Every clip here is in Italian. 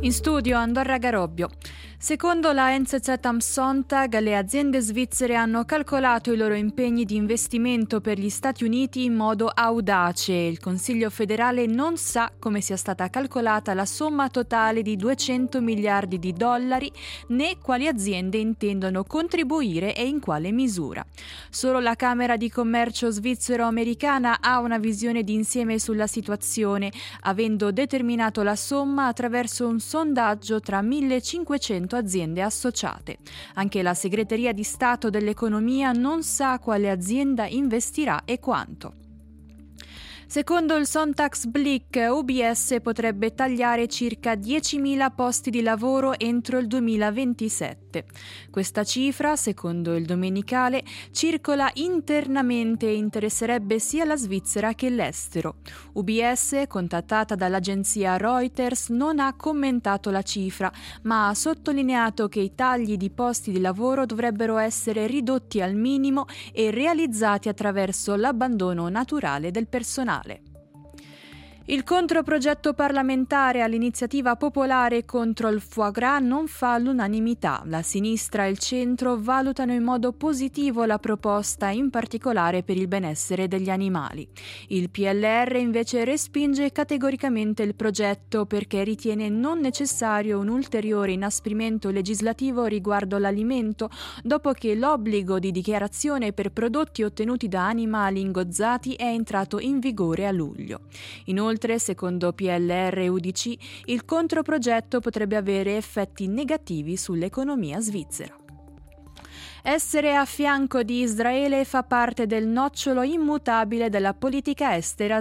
In studio Andorra Garobbio. Secondo la NZZ Sontag, le aziende svizzere hanno calcolato i loro impegni di investimento per gli Stati Uniti in modo audace. Il Consiglio federale non sa come sia stata calcolata la somma totale di 200 miliardi di dollari né quali aziende intendono contribuire e in quale misura. Solo la Camera di Commercio svizzero-americana ha una visione d'insieme sulla situazione, avendo determinato la somma attraverso un sondaggio tra 1500 aziende associate. Anche la Segreteria di Stato dell'Economia non sa quale azienda investirà e quanto. Secondo il Sonntagsblick, UBS potrebbe tagliare circa 10.000 posti di lavoro entro il 2027. Questa cifra, secondo il Domenicale, circola internamente e interesserebbe sia la Svizzera che l'estero. UBS, contattata dall'agenzia Reuters, non ha commentato la cifra, ma ha sottolineato che i tagli di posti di lavoro dovrebbero essere ridotti al minimo e realizzati attraverso l'abbandono naturale del personale. Il controprogetto parlamentare all'iniziativa popolare contro il foie gras non fa l'unanimità. La sinistra e il centro valutano in modo positivo la proposta, in particolare per il benessere degli animali. Il PLR invece respinge categoricamente il progetto perché ritiene non necessario un ulteriore inasprimento legislativo riguardo l'alimento, dopo che l'obbligo di dichiarazione per prodotti ottenuti da animali ingozzati è entrato in vigore a luglio. Inoltre, secondo PLR e UDC, il controprogetto potrebbe avere effetti negativi sull'economia svizzera. Essere a fianco di Israele fa parte del nocciolo immutabile della politica estera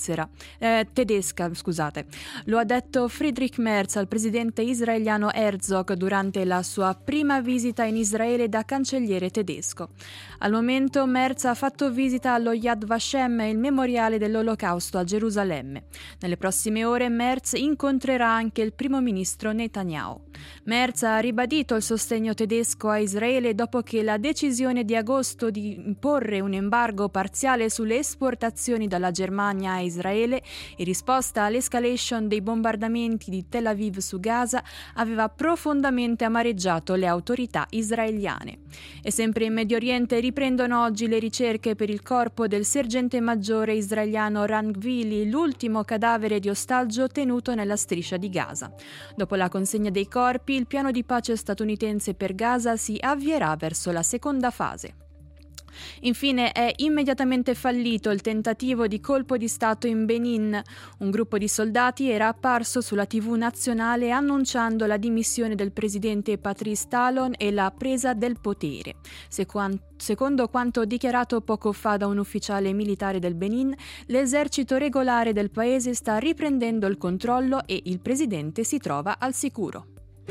tedesca. Lo ha detto Friedrich Merz al presidente israeliano Herzog durante la sua prima visita in Israele da cancelliere tedesco. Al momento Merz ha fatto visita allo Yad Vashem, il memoriale dell'Olocausto a Gerusalemme. Nelle prossime ore Merz incontrerà anche il primo ministro Netanyahu. Merz ha ribadito il sostegno tedesco a Israele dopo che la decisione di agosto di imporre un embargo parziale sulle esportazioni dalla Germania a Israele, in risposta all'escalation dei bombardamenti di Tel Aviv su Gaza, aveva profondamente amareggiato le autorità israeliane. E sempre in Medio Oriente riprendono oggi le ricerche per il corpo del sergente maggiore israeliano Ran Gvili, l'ultimo cadavere di ostaggio tenuto nella striscia di Gaza. Dopo la consegna dei corpi, il piano di pace statunitense per Gaza si avvierà verso la seconda fase. Infine è immediatamente fallito il tentativo di colpo di Stato in Benin. Un gruppo di soldati era apparso sulla TV nazionale annunciando la dimissione del presidente Patrice Talon e la presa del potere. Secondo quanto dichiarato poco fa da un ufficiale militare del Benin, l'esercito regolare del paese sta riprendendo il controllo e il presidente si trova al sicuro.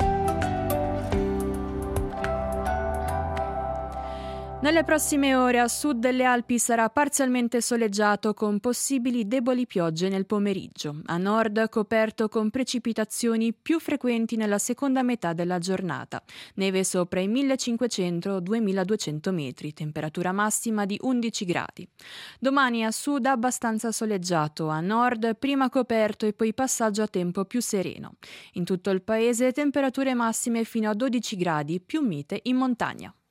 Nelle prossime ore a sud delle Alpi sarà parzialmente soleggiato con possibili deboli piogge nel pomeriggio. A nord coperto con precipitazioni più frequenti nella seconda metà della giornata. Neve sopra i 1500-2200 metri, temperatura massima di 11 gradi. Domani a sud abbastanza soleggiato, a nord prima coperto e poi passaggio a tempo più sereno. In tutto il paese temperature massime fino a 12 gradi, più mite in montagna.